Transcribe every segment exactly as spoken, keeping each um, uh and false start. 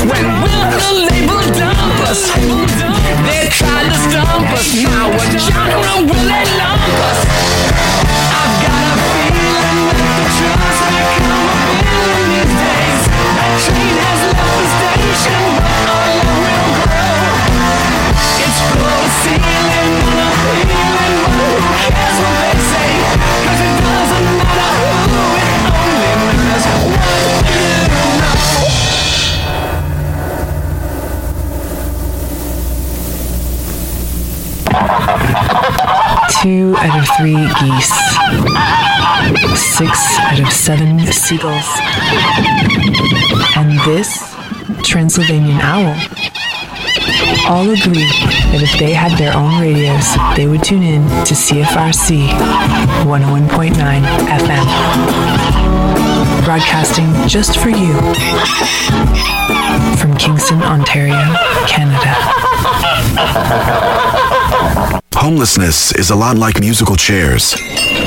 when will the label dump us? They tried to stump us, now what genre will they lump us? I've got a feeling that the trust may come a feeling these days. That train has left the station, but our love will grow. It's floor to ceiling, on a feeling, but who cares what they say? Cause it doesn't matter who, it only matters what you know. Two out of three geese. Six out of seven seagulls. And this Transylvanian owl. All agree that if they had their own radios, they would tune in to C F R C one oh one point nine F M. Broadcasting just for you from Kingston, Ontario, Canada. Homelessness is a lot like musical chairs.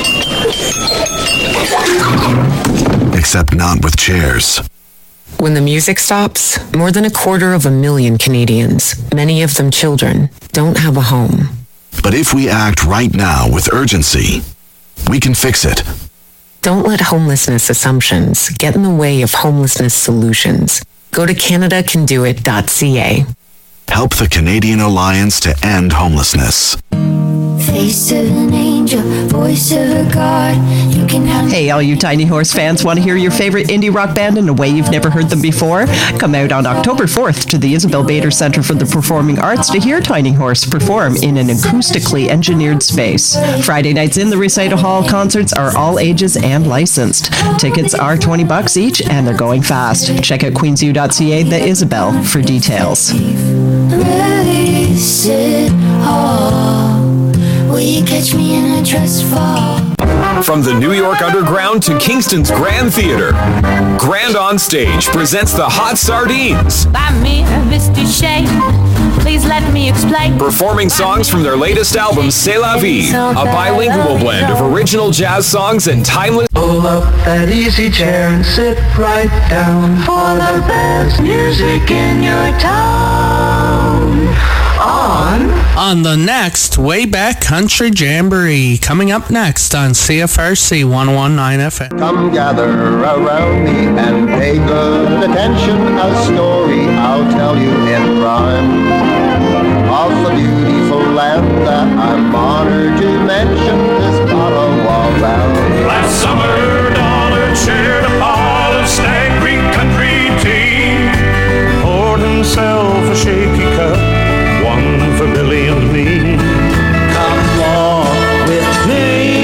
Except not with chairs. When the music stops, more than a quarter of a million Canadians, many of them children, don't have a home. But if we act right now with urgency, we can fix it. Don't let homelessness assumptions get in the way of homelessness solutions. Go to canada can do it dot c a. Help the Canadian Alliance to end homelessness. Face of an angel, voice of a god. You can have. Hey, all you Tiny Horse fans, want to hear your favorite indie rock band in a way you've never heard them before? Come out on October fourth to the Isabel Bader Centre for the Performing Arts to hear Tiny Horse perform in an acoustically engineered space. Friday nights in the Recital Hall concerts are all ages and licensed. Tickets are twenty bucks each and they're going fast. Check out queensu dot c a, the Isabel, for details. Release it all. Will you catch me in a trust fall? From the New York Underground to Kingston's Grand Theatre, Grand On Stage presents the Hot Sardines. Buy me a misty shade. Please let me explain. Performing songs from their latest album, C'est La Vie, a bilingual blend of original jazz songs and timeless. Pull up that easy chair and sit right down for the best music in your town. On on the next Way Back Country Jamboree, coming up next on C F R C one oh one point nine F M. Come gather around me and pay good attention. A story I'll tell you in rhyme of the beautiful land that I'm honored to mention, this Ottawa Valley. Last summer, Dollar shared a pot of Stag Creek country tea, poured himself a shaky cup, one for Billy and me. Come walk with me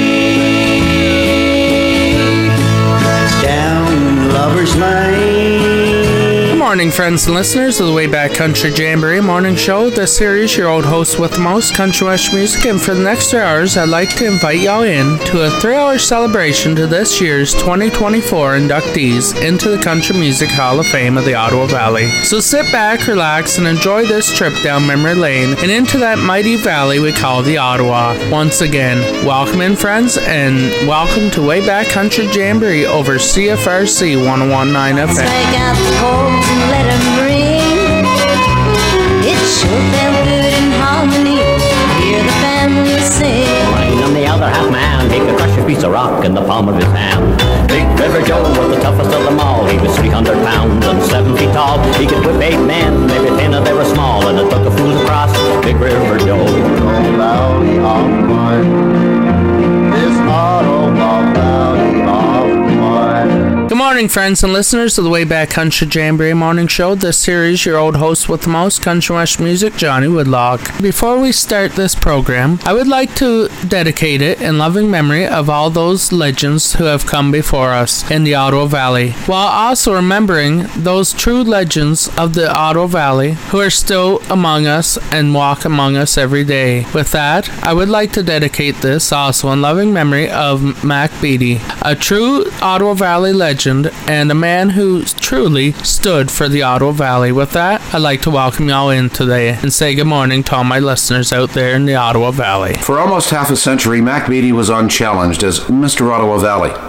down Lover's Lane. Good morning, friends and listeners of the Way Back Country Jamboree Morning Show. This series, your old host with the most country west music, and for the next three hours, I'd like to invite y'all in to a three-hour celebration to this year's twenty twenty-four inductees into the Country Music Hall of Fame of the Ottawa Valley. So sit back, relax, and enjoy this trip down memory lane and into that mighty valley we call the Ottawa. Once again, welcome in, friends, and welcome to Way Back Country Jamboree over C F R C one oh one point nine F M. Take out the coals and let them ring. It sure felt good in harmony. Hear the family sing. Lying on the other half man, he could crush a piece of rock in the palm of his hand. Big River Joe was the toughest of them all. He was three hundred pounds and seven feet tall. He could whip eight men, maybe ten of them were small, and it took a fool to cross Big River Joe. Valley of mine, this Ottawa Valley of mine. Good morning, friends and listeners of the Way Back Country Jamboree Morning Show. This series, your old host with the most country west music, Johnny Woodlock. Before we start this program, I would like to dedicate it in loving memory of all those legends who have come before us in the Ottawa Valley, while also remembering those true legends of the Ottawa Valley who are still among us and walk among us every day. With that, I would like to dedicate this also in loving memory of Mac Beattie, a true Ottawa Valley legend and a man who truly stood for the Ottawa Valley. With that, I'd like to welcome y'all in today and say good morning to all my listeners out there in the Ottawa Valley. For almost half a century, Mac Beattie was unchallenged as Mister Ottawa Valley.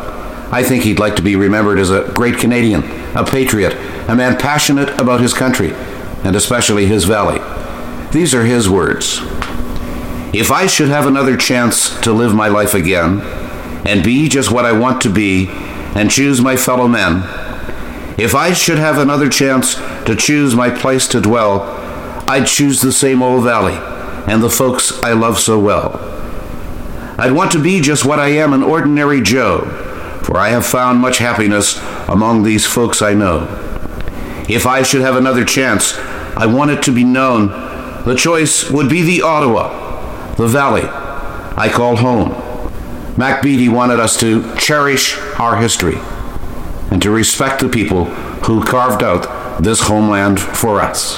I think he'd like to be remembered as a great Canadian, a patriot, a man passionate about his country, and especially his valley. These are his words. If I should have another chance to live my life again, and be just what I want to be, and choose my fellow men, if I should have another chance to choose my place to dwell, I'd choose the same old valley and the folks I love so well. I'd want to be just what I am, an ordinary Joe, for I have found much happiness among these folks I know. If I should have another chance, I want it to be known the choice would be the Ottawa, the valley I call home. Mac Beattie wanted us to cherish our history and to respect the people who carved out this homeland for us.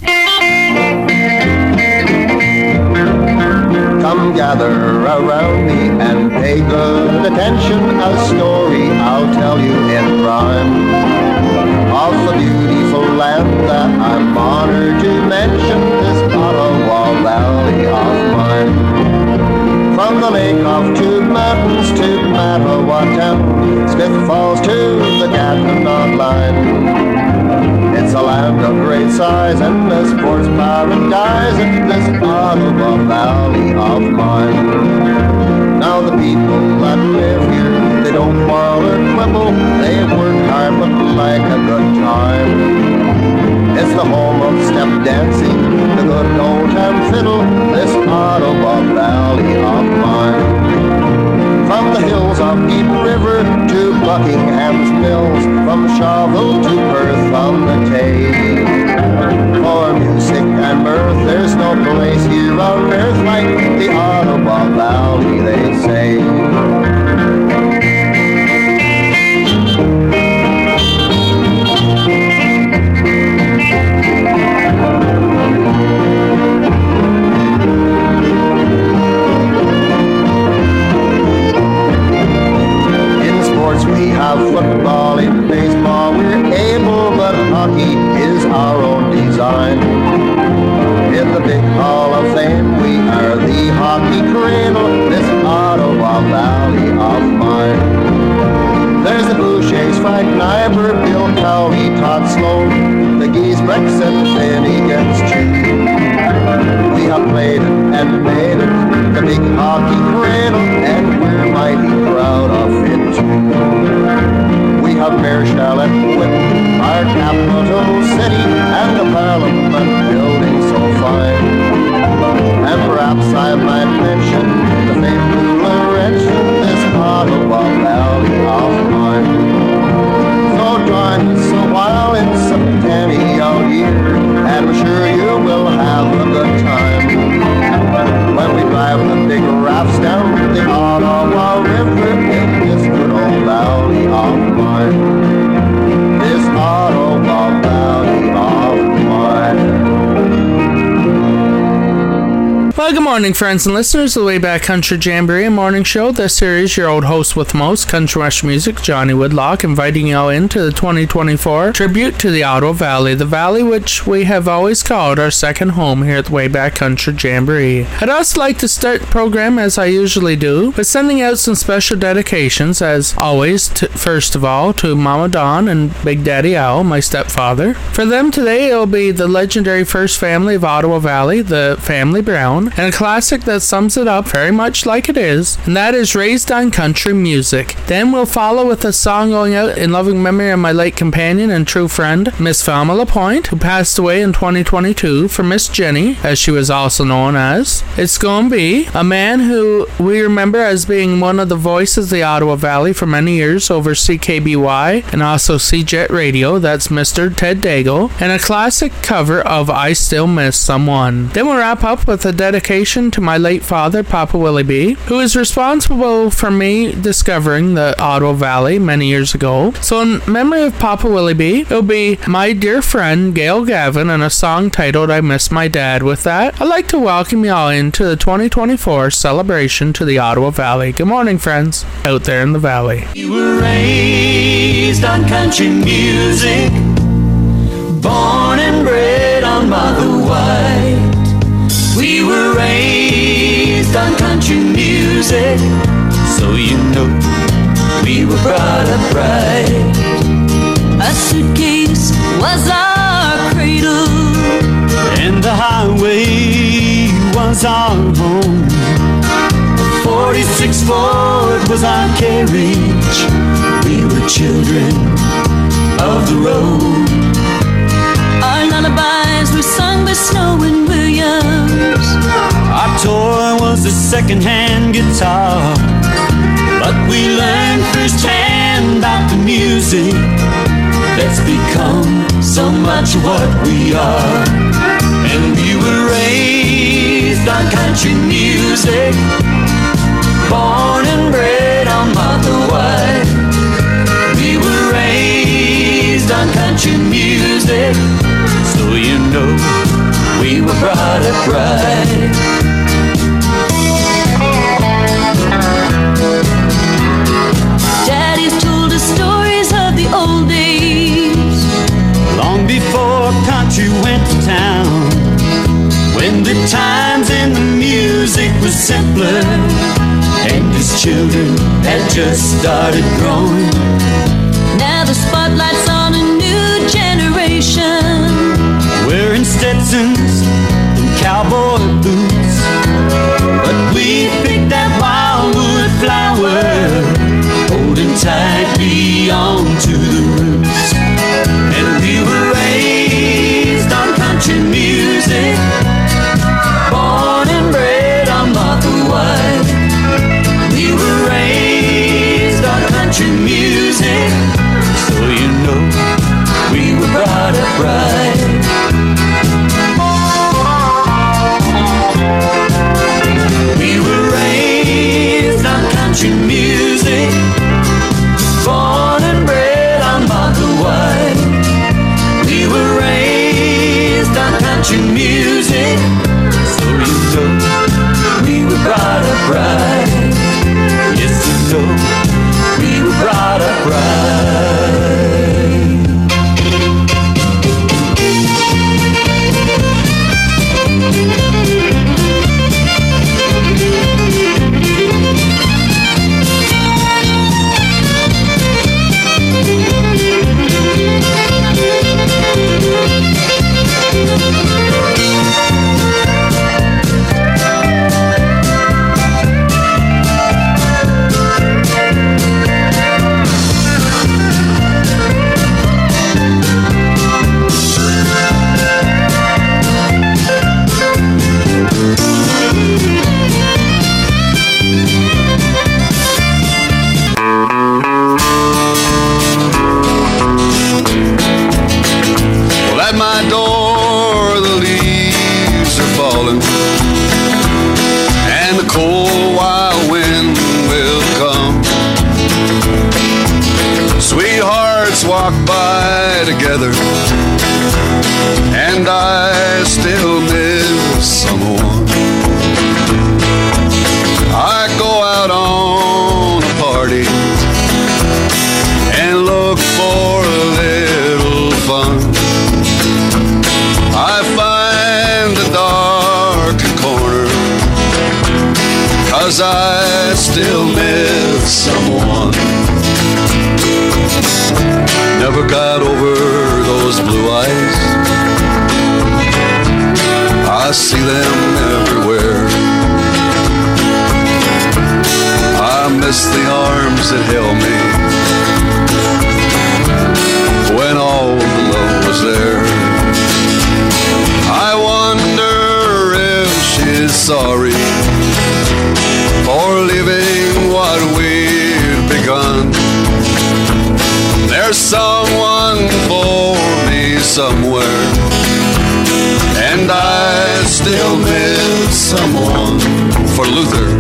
Come gather around me and pay good attention. A story I'll tell you in rhyme of the beautiful land that I'm honored to mention, this Ottawa Valley of mine. From the lake of Two Mountains to Mattawa town, Smith Falls to the Gatineau line. It's a land of great size and a sports paradise in this Ottawa Valley of mine. Now the people that live here, they don't quarrel or quibble, they work hard but like a good time. It's the home of step dancing, the good old time fiddle, this Ottawa Valley of mine. From the hills of Deep River to Buckingham's Mills, from Shawville to Perth on the Tay. For music and mirth, there's no place here on earth like the Ottawa Valley, they say. We have football, in baseball we're able, but hockey is our own design. In the big Hall of Fame we are the hockey cradle, this Ottawa Valley of mine. There's the Bouchers, Frank Niber, Bill Cowley, Todd Sloan, the Giesbrecks and Finnegans too. We have played it and made it, the big hockey cradle, and we're mighty proud of it too. We have Marischal and Whitton, our capital city, and the Parliament building so fine. And perhaps I might mention the famed Laurentian, this Ottawa Valley of mine. So join us a while in Centennial year, and we're sure you will have a good time when we drive the big rafts down the Ottawa River in this good old valley of mine. This Ottawa Valley of mine. Well, good morning, friends and listeners of the Way Back Country Jamboree Morning Show. This series, your old host with the most, Country Western Music, Johnny Woodlock, inviting you all into the twenty twenty-four tribute to the Ottawa Valley, the valley which we have always called our second home here at the Way Back Country Jamboree. I'd also like to start the program, as I usually do, by sending out some special dedications, as always, to, first of all, to Mama Dawn and Big Daddy Owl, my stepfather. For them today, it'll be the legendary first family of Ottawa Valley, the Family Brown, and a classic that sums it up very much like it is, and that is Raised on Country Music. Then we'll follow with a song going out in loving memory of my late companion and true friend, Miss Velma LaPointe, who passed away in twenty twenty-two, for Miss Jenny, as she was also known as. It's going to be a man who we remember as being one of the voices of the Ottawa Valley for many years over C K B Y and also C Jet Radio, that's Mister Ted Daigle, and a classic cover of I Still Miss Someone. Then we'll wrap up with a dedication to my late father, Papa Willie B, who is responsible for me discovering the Ottawa Valley many years ago. So in memory of Papa Willie B, it'll be my dear friend Gail Gavin and a song titled I Miss My Dad. With that, I'd like to welcome you all into the twenty twenty-four celebration to the Ottawa Valley. Good morning, friends, out there in the valley. You were raised on country music, born and bred on Mother White. We were raised on country music, so you know we were brought up right. A suitcase was our cradle, and the highway was our home. forty-six Ford was our carriage. We were children of the road. Our lullabies were sung by Snow and Williams. Our toy was a second-hand guitar, but we learned firsthand about the music that's become so much what we are. And we were raised on country music, born and bred on Martha White. We were raised on country music, so you know we were brought up right. Daddy's told us stories of the old days, long before country went to town, when the times and the music was simpler, and his children had just started growing. Now the spotlight's on a new generation, wearing Stetsons and cowboy boots, but we picked that wildwood flower, holding tightly onto the roots. And we were raised on country music, born and bred on Martha White. We were raised on country music, so you know we were brought up right. We were raised on country music, born and bred on Martha White. We were raised on country music, so you know we were brought up right. Yes, you know we were brought up right. Walk by together, and I still miss someone. I go out on a party and look for a little fun. I find a dark corner, 'cause I still miss someone. Never got over those blue eyes, I see them everywhere. I miss the arms that held me when all the love was there. I wonder if she's sorry for leaving what we'd begun. There's someone for me somewhere, and I still miss someone. For Luther.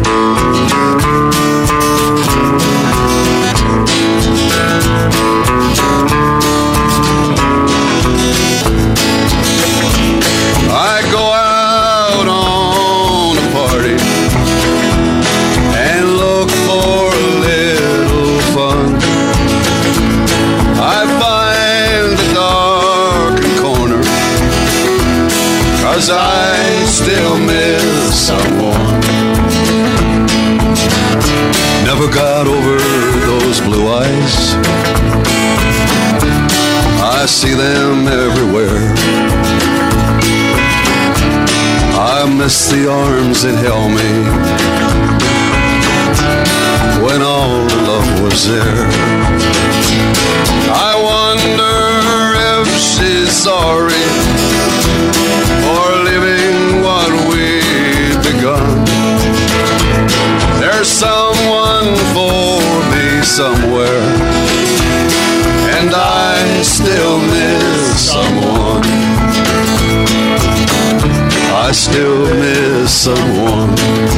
I go out on a party and look for a little fun. I find a dark corner, 'cause I still miss someone. Never got over those blue eyes, I see them everywhere. I miss the arms that held me when all the love was there. I wonder if she's sorry for living what we've begun. There's someone for me somewhere, and I still miss someone. I still miss someone.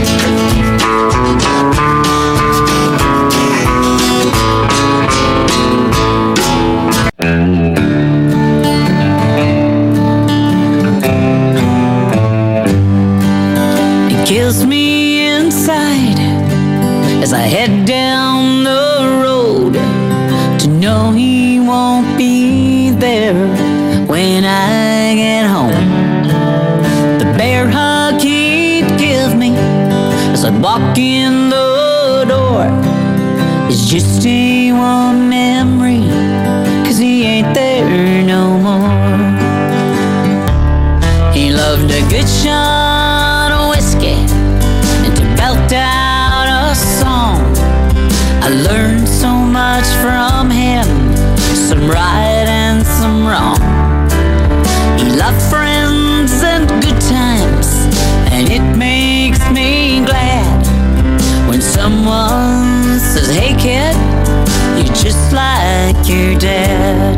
It kills me inside as I head down the road to know he won't be there when I get home. The bear hug he'd give me as I walk in the door is just a warm memory, 'cause he ain't there no more. He loved a good shot of whiskey and to belt out a song. I learned so much from him, some right and some wrong. He loved friends and good times, and it makes me glad when someone says, "Hey kid, you're just like your dad."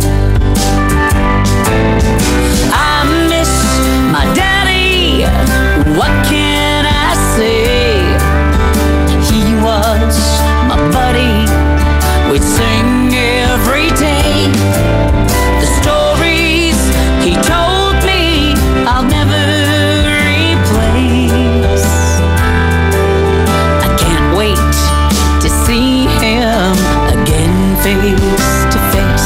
I miss my daddy, what can I say? He was my buddy, we'd sing every day. The stories he told me I'll never replace. I can't wait to see him again face to face.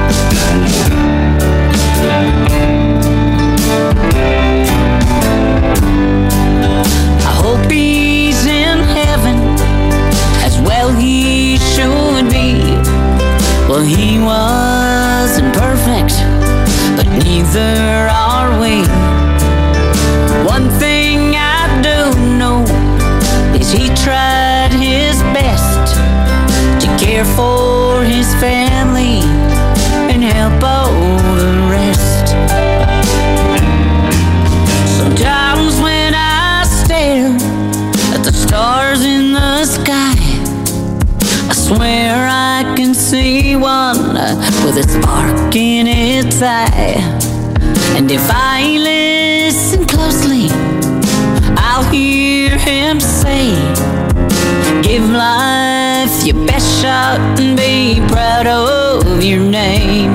I hope he's in heaven as well he should be. Well, he wasn't perfect, but neither are we. One thing I do know is he tried his best to care for his family and help all the rest. Sometimes when I stare at the stars in the sky, I swear I can see one with a spark in its eye. And if I listen closely, I'll hear him say, "Give life your best shot and be proud of your name."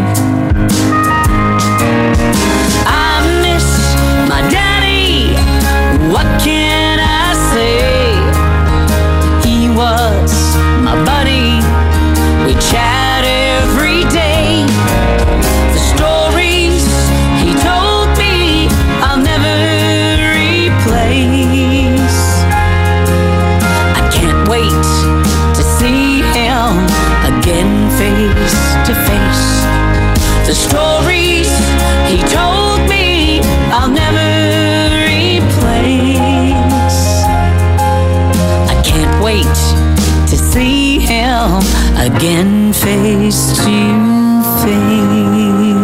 I miss my daddy, what can I say? He was my buddy, we chat every day. The stories he told me I'll never replace. I can't wait to see him again face to face. The stories he told me I'll never replace. I can't wait to see him again face to face.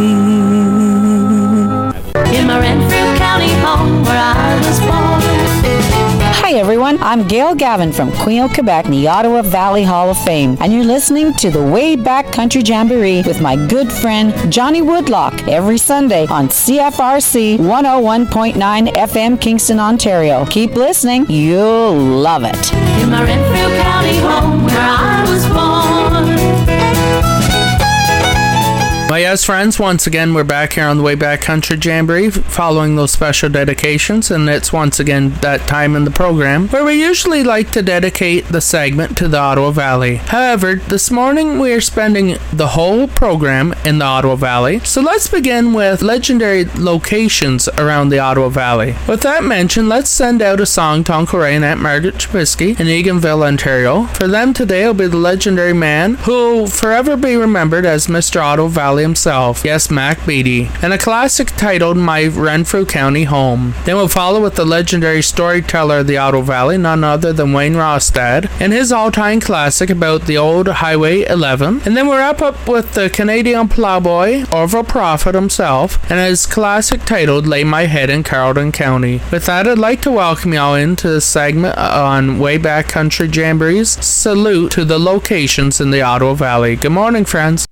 In my Renfrew County home where I was born. Hi everyone, I'm Gail Gavin from Queen, Quebec, in the Ottawa Valley Hall of Fame, and you're listening to the Way Back Country Jamboree with my good friend Johnny Woodlock every Sunday on C F R C one oh one point nine F M Kingston, Ontario. Keep listening, you'll love it. In my Renfrew County home where I was born. Well, yes, friends, once again, we're back here on the Way Back Country Jamboree following those special dedications, and it's once again that time in the program where we usually like to dedicate the segment to the Ottawa Valley. However, this morning we are spending the whole program in the Ottawa Valley, so let's begin with legendary locations around the Ottawa Valley. With that mentioned, let's send out a song to Uncle Ray and Aunt Margaret Trubisky in Eganville, Ontario. For them today will be the legendary man who will forever be remembered as Mister Ottawa Valley himself, yes, Mac Beattie, and a classic titled My Renfrew County Home. Then we'll follow with the legendary storyteller of the Ottawa Valley, none other than Wayne Rostad, and his all-time classic about the old Highway eleven. And then we'll wrap up with the Canadian plowboy, Orville Prophet himself, and his classic titled Lay My Head in Carleton County. With that, I'd like to welcome y'all into this segment on Way Back Country Jamboree's salute to the locations in the Ottawa Valley. Good morning, friends.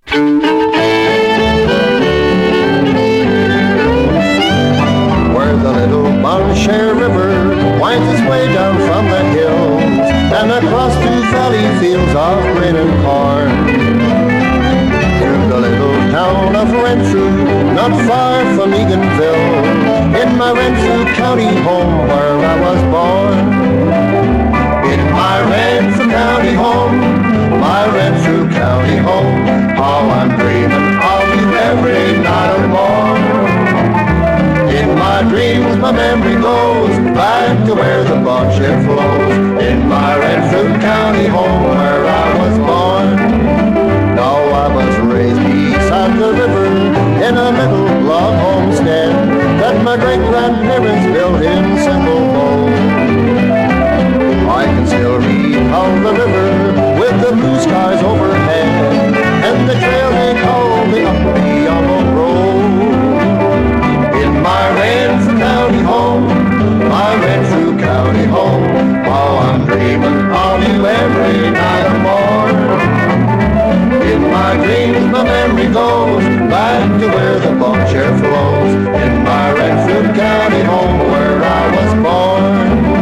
Share River winds its way down from the hills and across to valley fields of grain and corn. To the little town of Renfrew, not far from Eganville, in my Renfrew County home where I was born. In my Renfrew County home, my Renfrew County home, how I'm dreaming of you every night or morn. In my dreams my memory goes back to where the Bonnechere flows, in my Renfrew County home where I was born. Now I was raised beside the river in a little log homestead that my great-grandparents built in Simple Bow. I can still recall the river with the blue skies overhead and the trail they call the Up the Yellow Road. In my Renfrew County home, my Renfrew County home, how I'm dreaming of you every night or more. In my dreams my memory goes back to where the Bonnechere flows, in my Renfrew County home where I was born.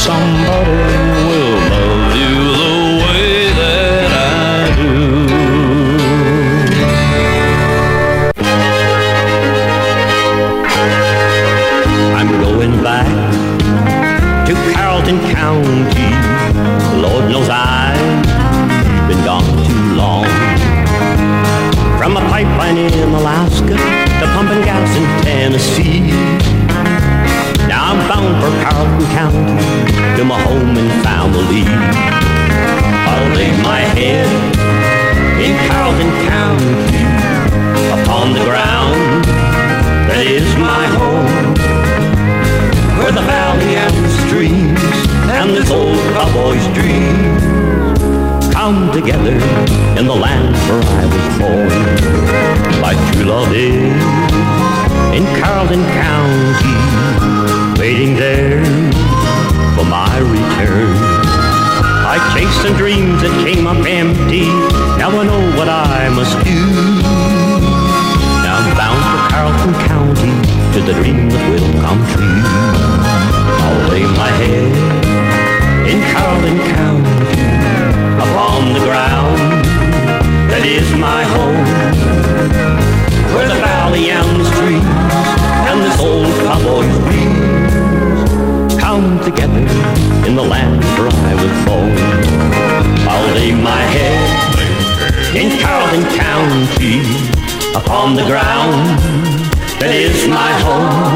somebody will love you the way that I do. I'm going back to Carrollton County. Lord knows I've been gone too long. From a pipeline in Alaska to pumping gas in Tennessee. Now I'm bound for Carrollton County to my home and family. I'll lay my head in Carrollton County upon the ground that is my home, where the valley and the streams and this old cowboy's dreams come together in the land where I was born. My true love is in Carrollton County, waiting there for my return. I chased some dreams that came up empty. Now I know what I must do. Now I'm bound for Carrollton County to the dream that will come true. I'll lay my head in Carrollton County upon the ground that is my home, where the valley and the streams and this old cowboy's dreams come together in the land where I was born. I'll lay my head in Carrollton County upon the ground that is my home,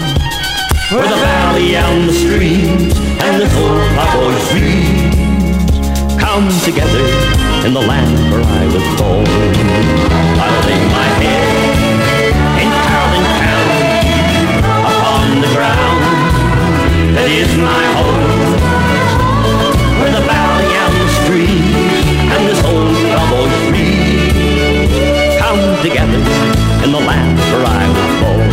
where the valley and the streams and this old cowboy's dreams come together in the land where I was born. I'll lay my head in Carrollton County upon the ground that is my home, where the valley and the streams and this old cowboy's dreams come together in the land where I was born.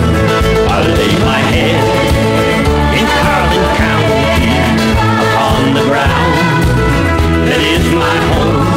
I'll lay my head in Carrollton County upon the ground that is my home,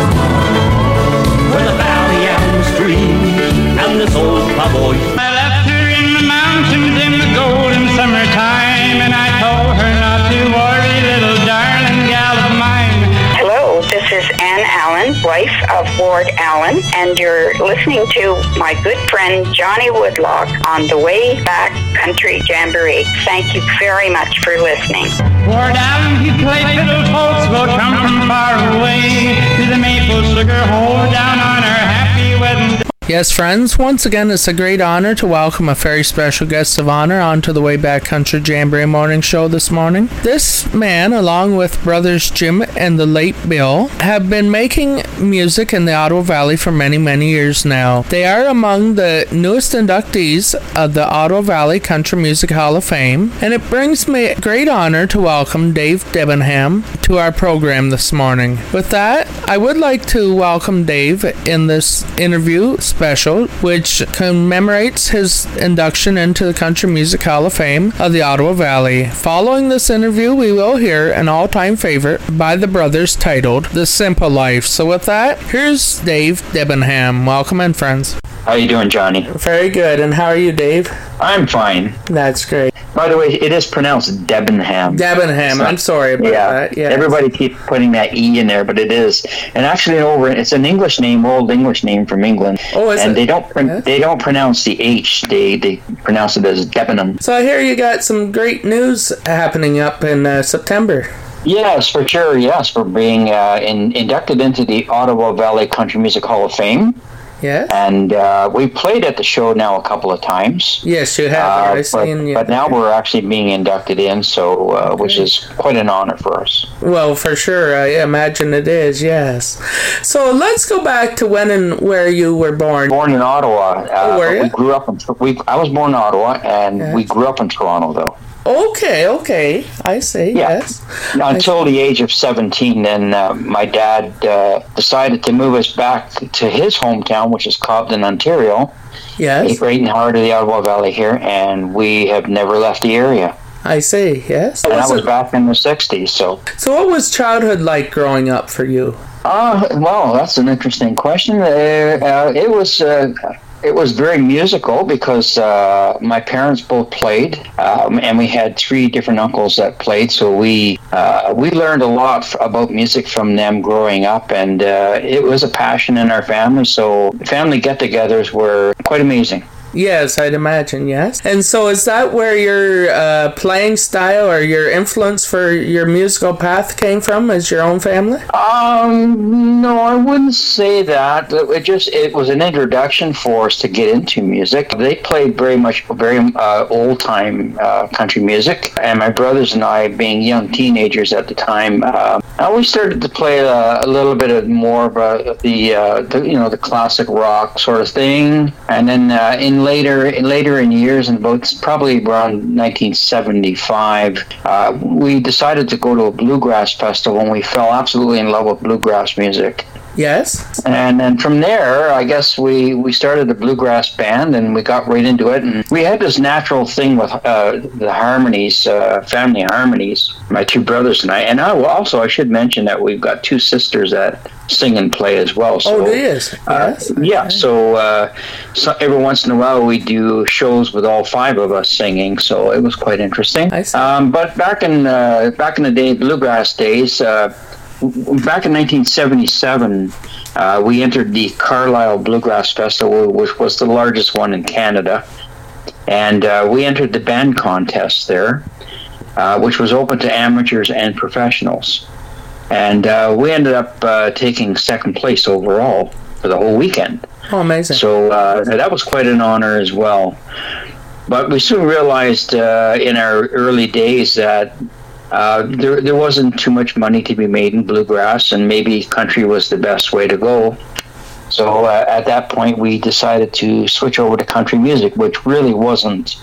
where the valley and the streams and this old cowboy. I left her in the mountains in the golden summertime, and I told her not to worry, little darling gal of mine. Hello, this is Ann Allen, wife of Ward Allen, and you're listening to my good friend Johnny Woodlock on the Way Back Country Jamboree. Thank you very much for listening. Ward Allen, he played fiddle, folks will come from far away to the maple sugar hole down on our happy wedding. Yes, friends, once again, it's a great honor to welcome a very special guest of honor onto the Way Back Country Jamboree Morning Show this morning. This man, along with brothers Jim and the late Bill, have been making music in the Ottawa Valley for many, many years now. They are among the newest inductees of the Ottawa Valley Country Music Hall of Fame, and it brings me great honor to welcome Dave Debenham to our program this morning. With that, I would like to welcome Dave in this interview special, which commemorates his induction into the Country Music Hall of Fame of the Ottawa Valley. Following this interview, we will hear an all-time favorite by the brothers titled The Simple Life. So with that, here's Dave Debenham. Welcome in, friends. How you doing, Johnny? Very good. And how are you, Dave? I'm fine. That's great. By the way, it is pronounced Debenham. Debenham. So, I'm sorry about yeah, that. Yeah. Everybody keeps putting that E in there, but it is. And actually, over it's an English name, old English name from England. Oh, is and it? they don't yeah. they don't pronounce the H. They they pronounce it as Debenham. So I hear you got some great news happening up in uh, September. Yes, for sure. Yes, for being uh, in, inducted into the Ottawa Valley Country Music Hall of Fame. Yeah. And uh, we played at the show now a couple of times. Yes, you have. Uh, I've but, seen you. But now we're actually being inducted in, so uh, which is quite an honor for us. Well, for sure. I imagine it is, yes. So let's go back to when and where you were born. Born in Ottawa. Uh, oh, were you? We grew up in, we, I was born in Ottawa, and yes. we grew up in Toronto, though. Okay, okay. I see, yeah. yes. Until the age of seventeen, then uh, my dad uh, decided to move us back to his hometown, which is Cobden, Ontario. Yes. Right in the heart of the Ottawa Valley here, and we have never left the area. I see, yes. And that was back in the sixties, so... So what was childhood like growing up for you? Uh, well, that's an interesting question. Uh, uh, it was... Uh, It was very musical because uh, my parents both played, um, and we had three different uncles that played. So we uh, we learned a lot f- about music from them growing up, and uh, it was a passion in our family. So family get-togethers were quite amazing. Yes, I'd imagine, yes. And so is that where your uh, playing style or your influence for your musical path came from, as your own family? Um, no, I wouldn't say that. It just, it was an introduction for us to get into music. They played very much, very uh, old-time uh, country music, and my brothers and I, being young teenagers at the time, uh, we started to play a, a little bit of more of a, the, uh, the, you know, the classic rock sort of thing, and then uh, in later in later in years, and about probably around nineteen seventy-five, uh, we decided to go to a bluegrass festival, and we fell absolutely in love with bluegrass music. Yes. And then from there, I guess we, we started a bluegrass band, and we got right into it. And we had this natural thing with uh, the harmonies, uh, family harmonies, my two brothers and I. And I will also, I should mention that we've got two sisters that sing and play as well. So, oh, it is? Uh, yes. Yeah, so, uh, so every once in a while we do shows with all five of us singing, so it was quite interesting. I see. Um, but back in, uh, back in the day, bluegrass days, uh, back in nineteen seventy-seven, uh, we entered the Carlisle Bluegrass Festival, which was the largest one in Canada. And uh, we entered the band contest there, uh, which was open to amateurs and professionals. And uh, we ended up uh, taking second place overall for the whole weekend. Oh, amazing. So uh, that was quite an honor as well. But we soon realized uh, in our early days that Uh, there, there wasn't too much money to be made in bluegrass, and maybe country was the best way to go. So uh, at that point, we decided to switch over to country music, which really wasn't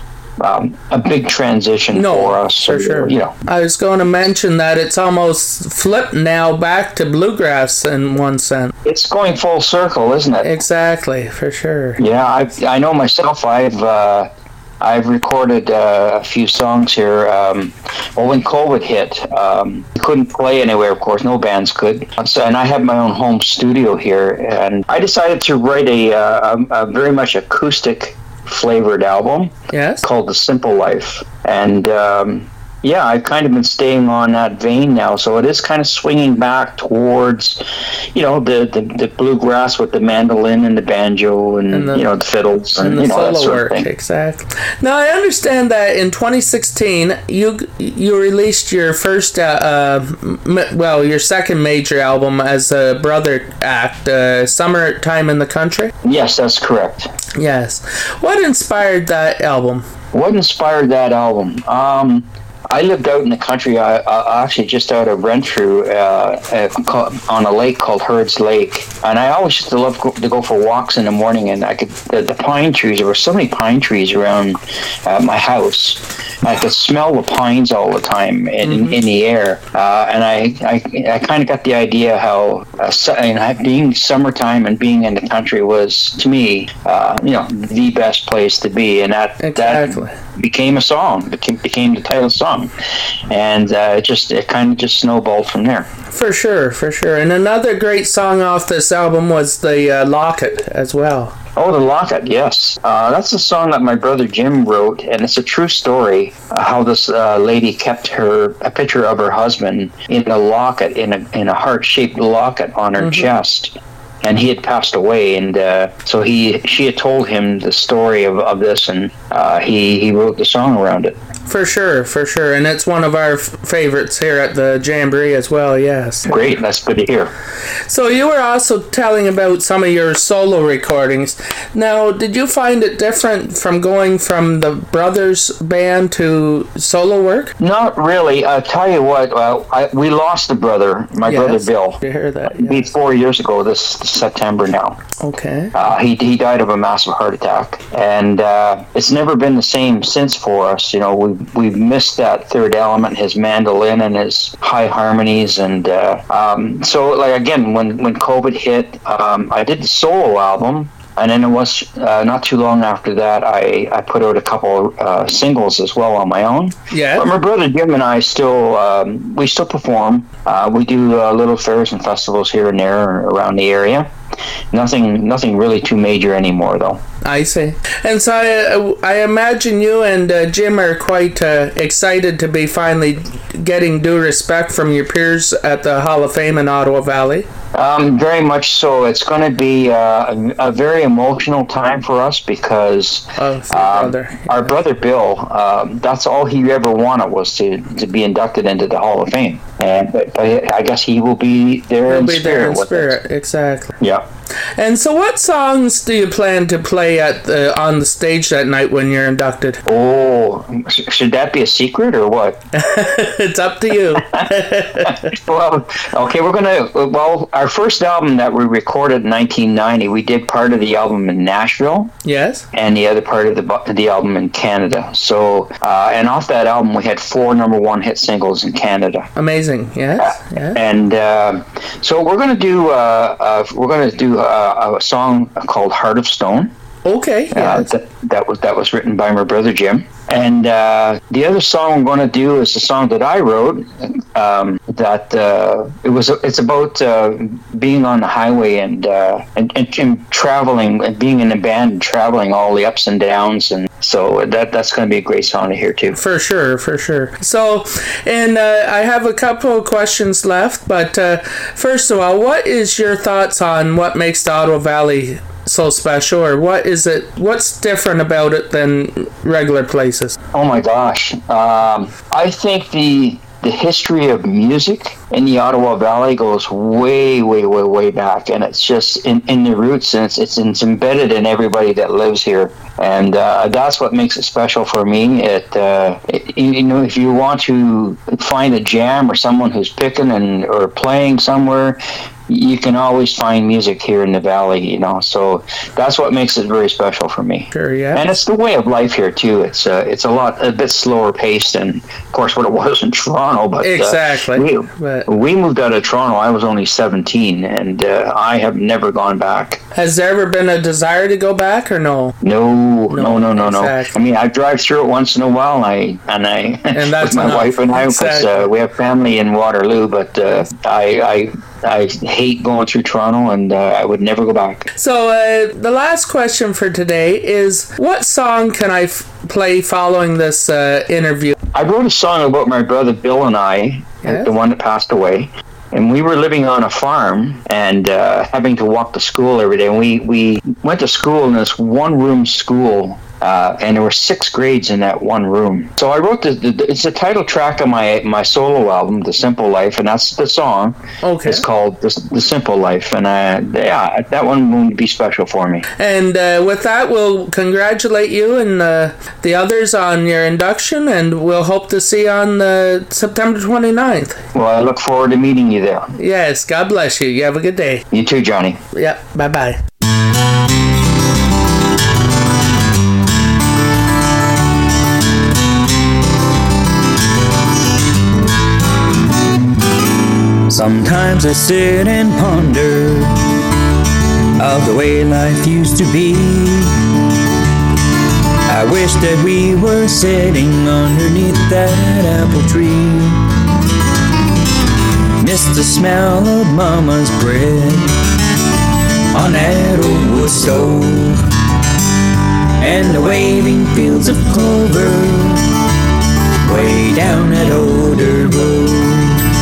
um, a big transition no, for us. for sure. You know, I was going to mention that it's almost flipped now back to bluegrass in one sense. It's going full circle, isn't it? Exactly, for sure. Yeah, I I know myself. I've uh, I've recorded uh, a few songs here. Um, well, when COVID hit, um, couldn't play anywhere, of course. No bands could. So, and I have my own home studio here. And I decided to write a, uh, a, a very much acoustic flavored album yes. called The Simple Life. And um, yeah, I've kind of been staying on that vein now. So it is kind of swinging back towards, you know, the, the, the bluegrass with the mandolin and the banjo and, and the, you know, the fiddles and, and the you know, solo that sort work. of thing. Exactly. Now, I understand that in twenty sixteen, you you released your first, uh, uh, m- well, your second major album as a brother act, uh, Summertime in the Country? Yes, that's correct. Yes. What inspired that album? What inspired that album? Um... I lived out in the country, uh, uh, actually just out of Renfrew, uh, uh, on a lake called Hurd's Lake. And I always used to love go, to go for walks in the morning, and I could, the, the pine trees, there were so many pine trees around uh, my house. I could smell the pines all the time in, mm-hmm. in the air. Uh, and I, I, I kind of got the idea how uh, su- you know, being summertime and being in the country was, to me, uh, you know, the best place to be. And that, exactly. that became a song, became, became the title song. And uh, it just it kind of just snowballed from there. For sure, for sure. And another great song off this album was the uh, Locket as well. Oh, the Locket, yes. Uh, that's a song that my brother Jim wrote, and it's a true story uh, how this uh, lady kept her a picture of her husband in a locket, in a in a heart-shaped locket on her mm-hmm. chest. And he had passed away, and uh, so he she had told him the story of, of this, and uh, he, he wrote the song around it. For sure, for sure. And it's one of our f- favorites here at the Jamboree as well, yes. Great, that's good to hear. So you were also telling about some of your solo recordings. Now, did you find it different from going from the brothers band to solo work? Not really. I'll tell you what, uh, I, we lost a brother, my yes, brother Bill. You heard that, yes. Be four years ago this September now. Okay. Uh, he he died of a massive heart attack, and uh, it's never been the same since for us. You know, we we've missed that third element, his mandolin and his high harmonies, and uh, um, so like again, when when COVID hit, um, I did the solo album. And then it was uh, not too long after that, I, I put out a couple uh, singles as well on my own. Yeah. But my brother Jim and I still, um, we still perform. Uh, we do uh, little fairs and festivals here and there around the area. nothing nothing really too major anymore, though. I see. And so I, I imagine you and uh, Jim are quite uh, excited to be finally getting due respect from your peers at the Hall of Fame in Ottawa Valley. Um, very much so. It's going to be uh, a, a very emotional time for us because oh, um, brother. our brother Bill, um, that's all he ever wanted was to, to be inducted into the Hall of Fame. And but, but I guess he will be there He'll in be spirit. there in with spirit, us. exactly. Yeah. And so what songs do you plan to play at the, on the stage that night when you're inducted? Oh, sh- should that be a secret or what? It's up to you. Well, okay, we're going to, well, our first album that we recorded in nineteen ninety, we did part of the album in Nashville. Yes. And the other part of the the album in Canada. So, uh, and off that album, we had four number one hit singles in Canada. Amazing, yes. Uh, yes. And uh, so we're going to do, uh, uh, we're going to do a, a song called Heart of Stone. Okay. Uh, yes. that, that was that was written by my brother Jim. And uh, the other song I'm going to do is a song that I wrote. Um, that uh, it was it's about uh, being on the highway and, uh, and, and and traveling and being in a band and traveling all the ups and downs, and so that that's going to be a great song to hear too. For sure, for sure. So, and uh, I have a couple of questions left, but uh, first of all, what is your thoughts on what makes the Ottawa Valley so special, or what is it, what's different about it than regular places? Oh my gosh. Um, I think the the history of music in the Ottawa Valley goes way, way, way, way back, and it's just in, in the roots, and it's, it's it's embedded in everybody that lives here, and uh, that's what makes it special for me. It, uh, it you know, if you want to find a jam or someone who's picking and or playing somewhere, you can always find music here in the valley, you know. So that's what makes it very special for me. Sure, yeah. And it's the way of life here too. It's uh, it's a lot a bit slower paced than, of course, what it was in Toronto. But exactly. Uh, we, but we moved out of Toronto. I was only seventeen, and uh, I have never gone back. Has there ever been a desire to go back, or no? No, no, no, no, exactly. no. I mean, I drive through it once in a while, and I and I and that's with my enough. wife and I, because exactly. uh, we have family in Waterloo. But uh, I. I I hate going through Toronto, and uh, I would never go back. So uh, the last question for today is, what song can I f- play following this uh, interview? I wrote a song about my brother Bill and I, yes. the one that passed away. And we were living on a farm and uh, having to walk to school every day. And we, we went to school in this one-room school. Uh, and there were six grades in that one room. So I wrote the, the it's the title track of my my solo album, The Simple Life, and that's the song. Okay. It's called The, the Simple Life, and uh, yeah, that one would be special for me. And uh, with that, we'll congratulate you and uh, the others on your induction, and we'll hope to see you on uh, September twenty-ninth. Well, I look forward to meeting you there. Yes, God bless you. You have a good day. You too, Johnny. Yep, bye-bye. Sometimes I sit and ponder of the way life used to be. I wish that we were sitting underneath that apple tree. Miss the smell of Mama's bread on that old wood stove, and the waving fields of clover way down that old dirt road.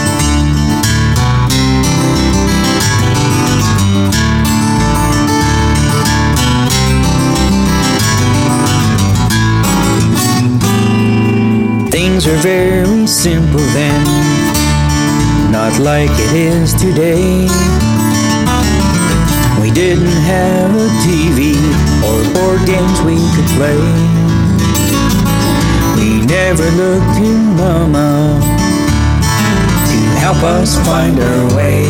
Things were very simple then, not like it is today. We didn't have a T V or board games we could play. We never looked to Mama to help us find our way.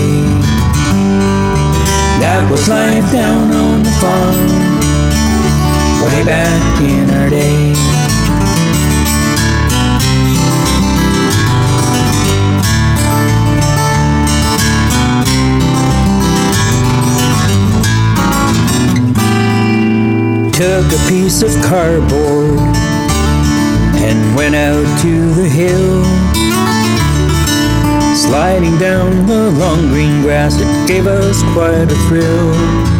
That was life down on the farm, way back in our day. Took a piece of cardboard and went out to the hill. Sliding down the long green grass, it gave us quite a thrill.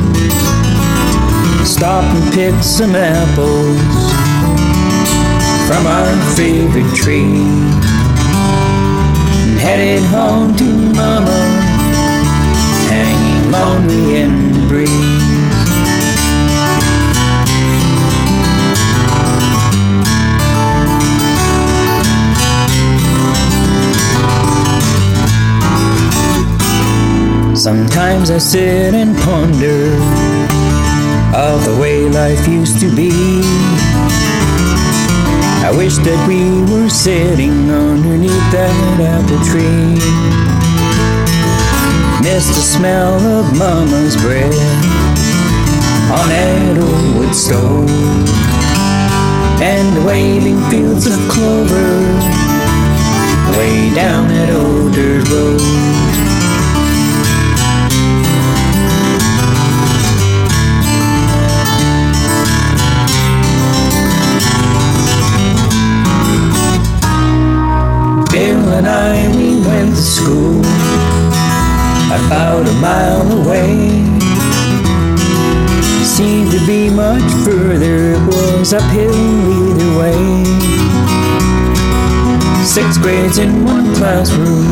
Stop and pick some apples from our favorite tree, and headed home to Mama, hanging lonely in the breeze. Sometimes I sit and ponder of the way life used to be. I wish that we were sitting underneath that apple tree. Miss the smell of Mama's bread on that old wood stove, and the waving fields of clover way down that old dirt road. Bill and I, we went to school about a mile away. Seemed to be much further, it was uphill either way. Six grades in one classroom,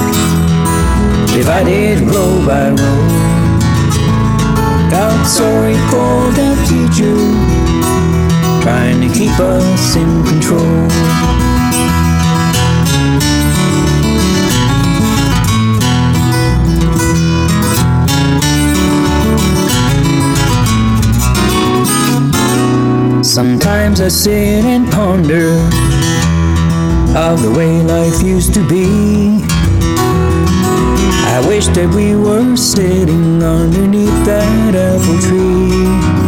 divided row by row. Felt sorry for that teacher, trying to keep us in control. Sometimes I sit and ponder of the way life used to be. I wish that we were sitting underneath that apple tree.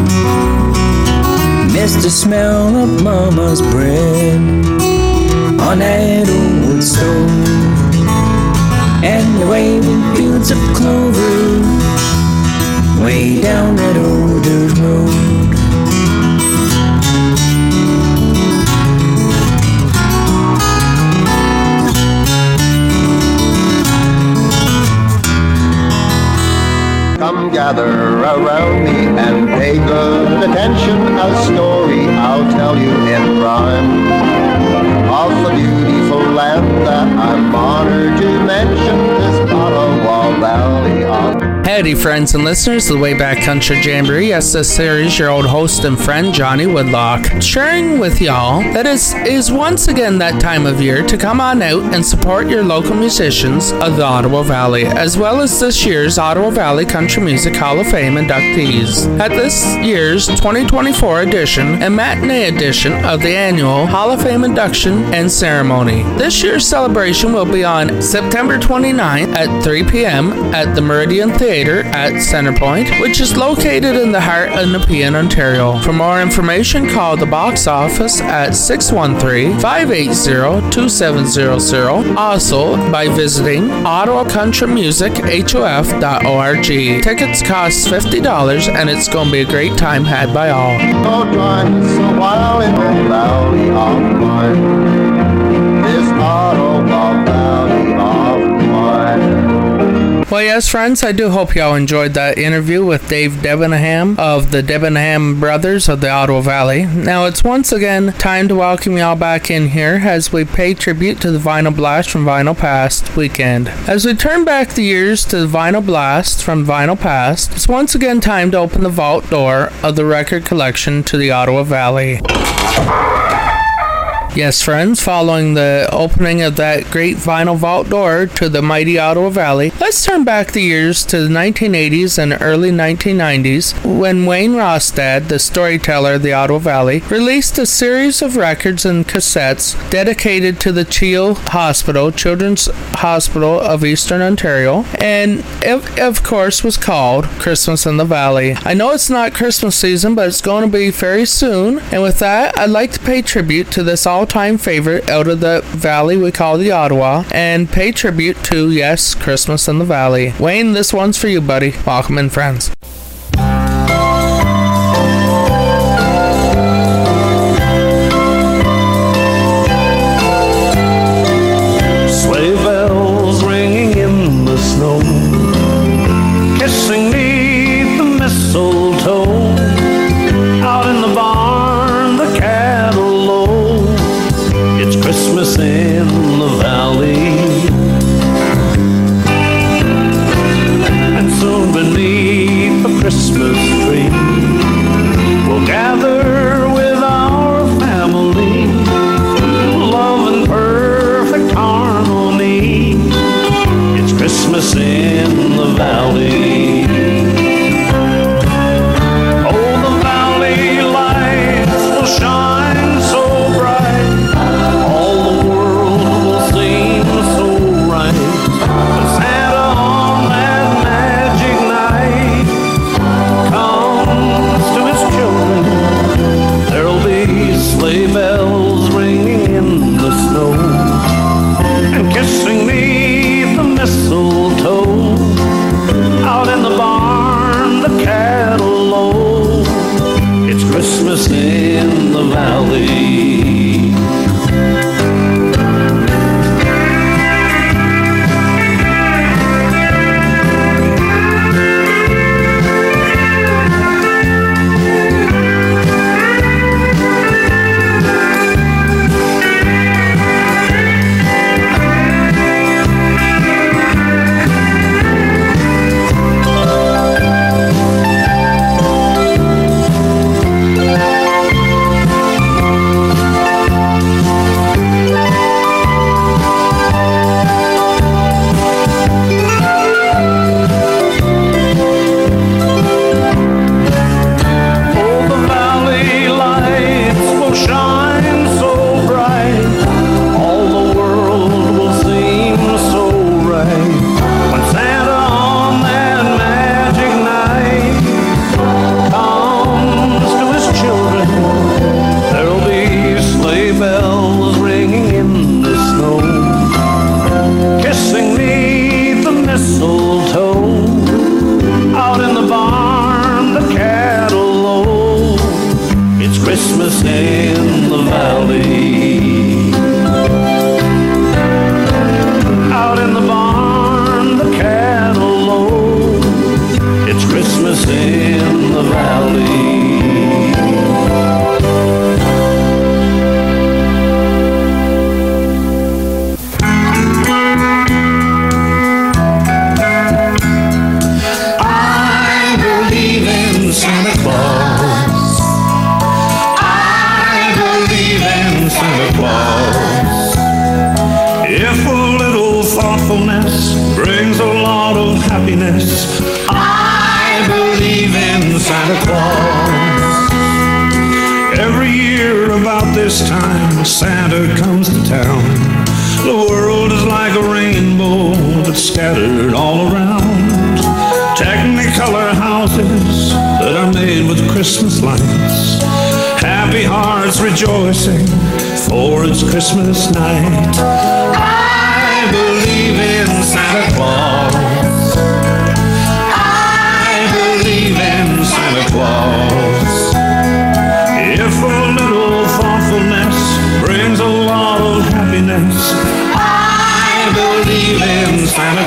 Miss the smell of Mama's bread on that old wood stove, and the waving fields of clover way down that old dirt road. Come gather around me and pay good attention. A story I'll tell you in rhyme of the beautiful land that I'm honored to mention, this Ottawa Valley of. Howdy, friends and listeners of the Way Back Country Jamboree. Yes, this series, your old host and friend, Johnny Woodlock, sharing with y'all that it is once again that time of year to come on out and support your local musicians of the Ottawa Valley, as well as this year's Ottawa Valley Country Music Hall of Fame inductees. At this year's twenty twenty-four edition and matinee edition of the annual Hall of Fame induction and ceremony. This year's celebration will be on September twenty-ninth at three p.m. at the Meridian Theatre at Centrepoint, which is located in the heart of Nepean, Ontario. For more information, call the box office at six one three, five eight zero, two seven zero zero. Also by visiting ottawa country music hof dot org. Tickets cost fifty dollars, and it's going to be a great time had by all. Oh, join us a while in the valley of mine, this Ottawa Valley of mine. Well, yes, friends, I do hope y'all enjoyed that interview with Dave Debenham of the Debenham Brothers of the Ottawa Valley. Now, it's once again time to welcome y'all back in here as we pay tribute to the Vinyl Blast from Vinyl Past weekend. As we turn back the years to the Vinyl Blast from Vinyl Past, it's once again time to open the vault door of the record collection to the Ottawa Valley. Yes, friends, following the opening of that great vinyl vault door to the mighty Ottawa Valley, let's turn back the years to the nineteen eighties and early nineteen nineties when Wayne Rostad, the storyteller of the Ottawa Valley, released a series of records and cassettes dedicated to the Cheadle Hospital, Children's Hospital of Eastern Ontario, and it, of course was called Christmas in the Valley. I know it's not Christmas season, but it's going to be very soon, and with that, I'd like to pay tribute to this all all-time favorite out of the valley we call the Ottawa, and pay tribute to, yes, Christmas in the Valley. Wayne, this one's for you, buddy. Welcome in, friends. Sleigh bells ringing in the valley. And soon beneath the Christmas tree, we'll gather with our family, love and perfect harmony. It's Christmas in the valley. Shine so bright, all the world will seem so right. When Santa on that magic night comes to his children, there'll be sleigh bells ringing in the snow and kissing neath the mistletoe. Out in the barn, the cattle low. It's Christmas in the valley. Christmas night. I believe in Santa Claus. I believe in Santa Claus. If a little thoughtfulness brings a lot of happiness, I believe in Santa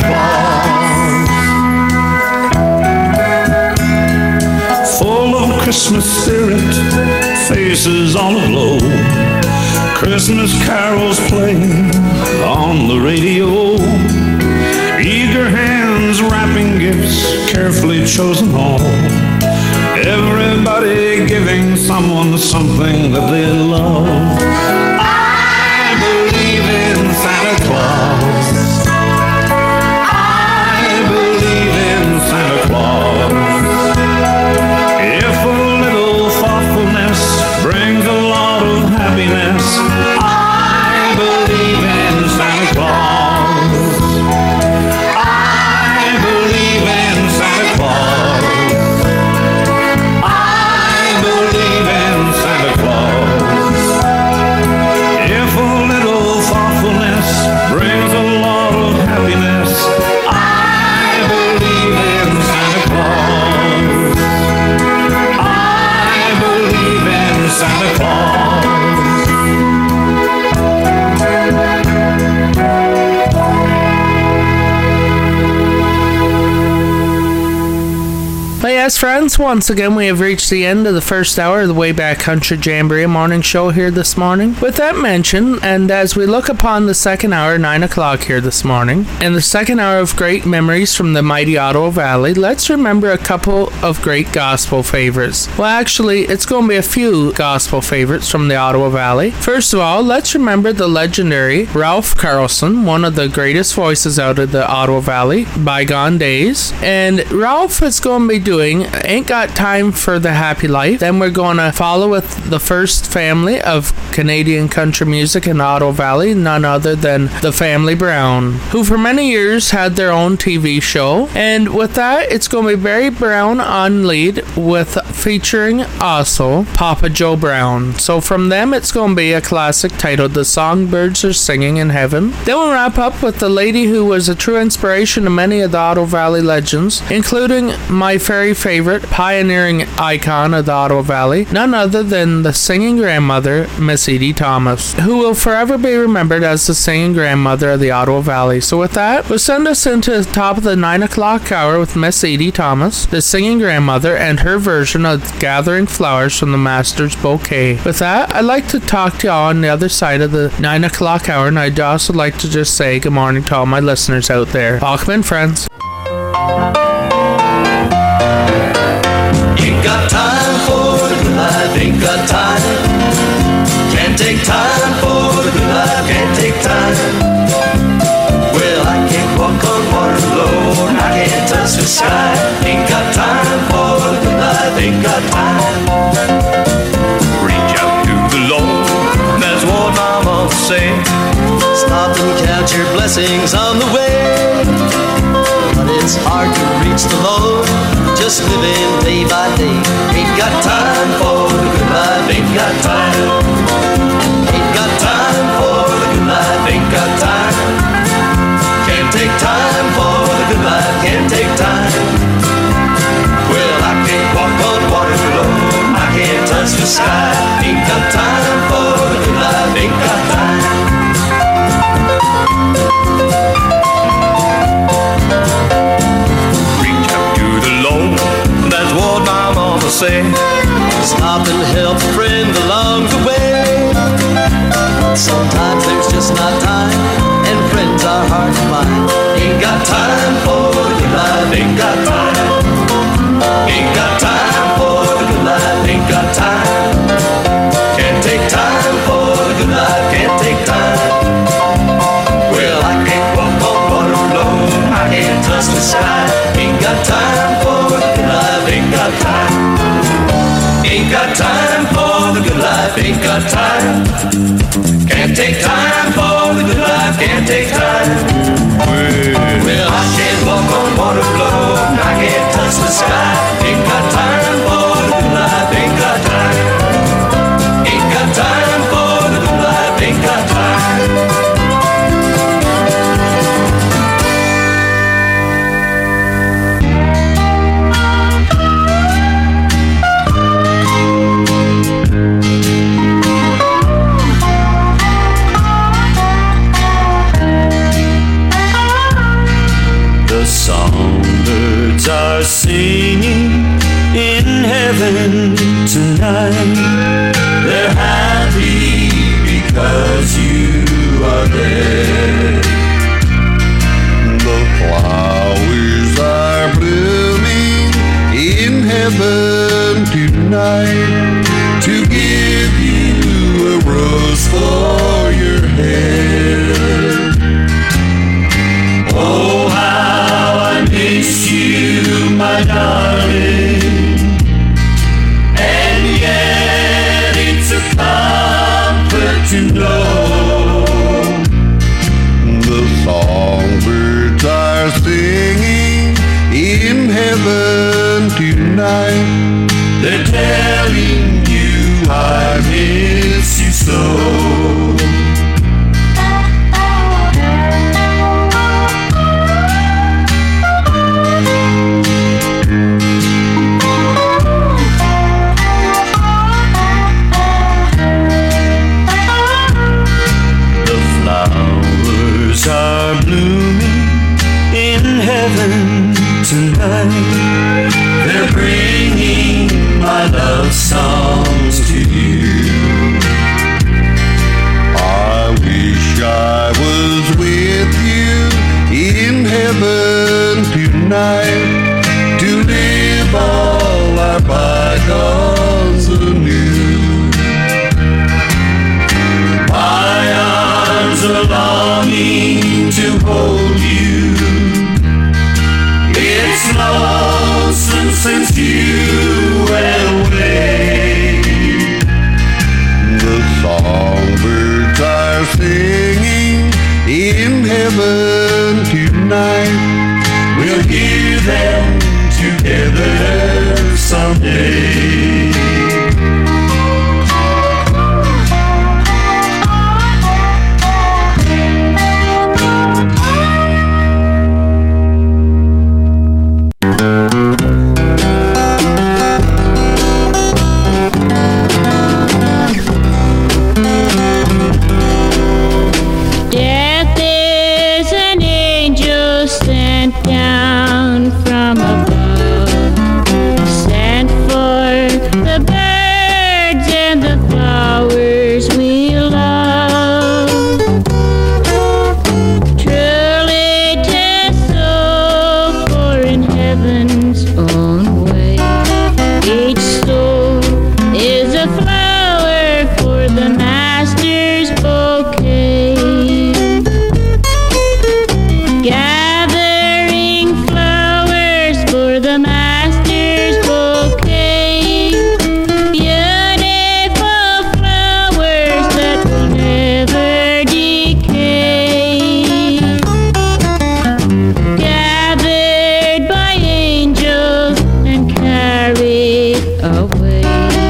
Claus. Full of Christmas spirit, faces all aglow, Christmas carols playing on the radio, eager hands wrapping gifts, carefully chosen all, everybody giving someone something that they love. I believe in Santa Claus. I believe in Santa Claus. If a little thoughtfulness brings a lot of happiness, I believe in Santa Claus. I believe in Santa Claus. I believe in Santa Claus. yes, friends, once again we have reached the end of the first hour of the Way Back Country Jamboree morning show here this morning. With that mentioned, and as we look upon the second hour, nine o'clock here this morning, and the second hour of great memories from the mighty Ottawa Valley, let's remember a couple of great gospel favorites. Well, actually, it's going to be a few gospel favorites from the Ottawa Valley. First of all, let's remember the legendary Ralph Carlson, one of the greatest voices out of the Ottawa Valley, bygone days. And Ralph is going to be doing Ain't Got Time for the Happy Life. Then we're going to follow with the first family of Canadian country music in the Ottawa Valley, none other than the Family Brown, who for many years had their own T V show. And with that, it's going to be Barry Brown on lead, with featuring also Papa Joe Brown. So from them, it's going to be a classic titled The Songbirds Are Singing in Heaven. Then we'll wrap up with the lady who was a true inspiration to many of the Ottawa Valley legends, including my very favorite pioneering icon of the Ottawa Valley, none other than the singing grandmother, Miss Edie Thomas, who will forever be remembered as the singing grandmother of the Ottawa Valley. So with that, we'll send us into the top of the nine o'clock hour with Miss Edie Thomas, the singing grandmother, and her version of Gathering Flowers from the Master's Bouquet. With that, I'd like to talk to y'all on the other side of the nine o'clock hour, and I'd also like to just say good morning to all my listeners out there. Welcome in, friends. Ain't got time for the good life, ain't got time. Can't take time for the good life, can't take time. Well, I can't walk on water alone, I can't touch the sky. Ain't got time for the good life, ain't got time. Reach out to the Lord, that's what my mama say. Stop and count your blessings on the way. But it's hard to reach the Lord, just living day by day. Ain't got time for the good life, ain't got time. Ain't got time for the good life, ain't got time. Can't take time for the good life, can't take time. Well, I can't walk on water alone, I can't touch the sky. Ain't got time for the good life, ain't got time. Reach out to the Lord, that's what my mama say. Stop and help a friend along the way. Sometimes there's just not time, and friends are hard to find. Ain't got time for the good life, ain't got time. Ain't got time for the good life, ain't got time. Can't take time for the good life, can't take time. Well, I can't walk on water alone, I can't touch the sky. Ain't got time for the good life, ain't got time. Ain't got time for the good life, ain't got time. Can't take time for the good life, can't take time. Well, I can't walk on water alone, I can't touch the sky. Ain't got time for the good life, ain't got time. Ain't got time for the good life, ain't got time. The songbirds are singing in heaven tonight. They're happy because you are there. The flowers are blooming in heaven tonight to give you a rose for your head. Oh, how I miss you, my darling. And yet it's a comfort to know the songbirds are singing in heaven tonight. They're telling you I miss you so. Are blooming in heaven tonight. they're bringing my love songs to you. I wish I was with you in heaven tonight to live all our bygones anew. My arms are longing to hold you. It's lonesome since you went away. The songbirds are singing in heaven tonight. We'll hear them together someday. Death is an angel sent down from above, sent for the birds and the flowers we love. Truly 'tis so, for in heaven's own way, each soul is a flower for the Master's bouquet. Gathering flowers for the Master's bouquet, beautiful flowers that will never decay. Gathered by angels and carried away,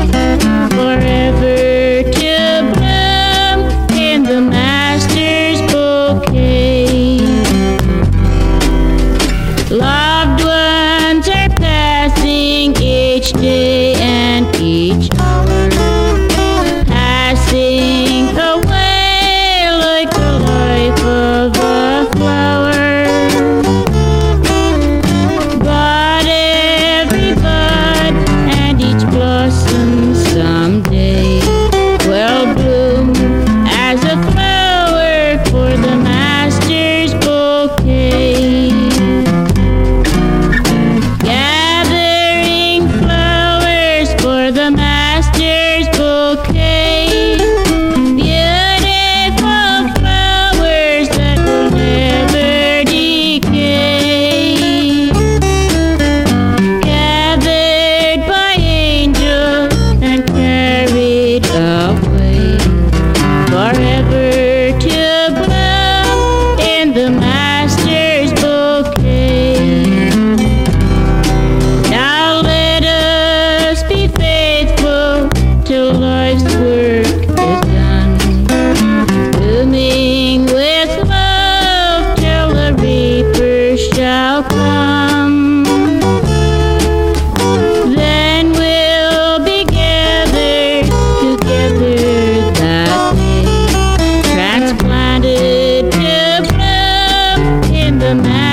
forever to bloom in the Master's bouquet. Loved ones are passing each day and each hour, passing away like the life of a flower. But every bud and each blossom someday will bloom as a flower for the Master's bouquet. Gathering flowers for the Master's bouquet, beautiful flowers that will never decay. Gathered by angels and carried away, forever to bloom in the Master's bouquet. Now let us be faithful till life's work is done, blooming with love till the reaper shall come. Then we'll be gathered together that day, transplanted to bloom in the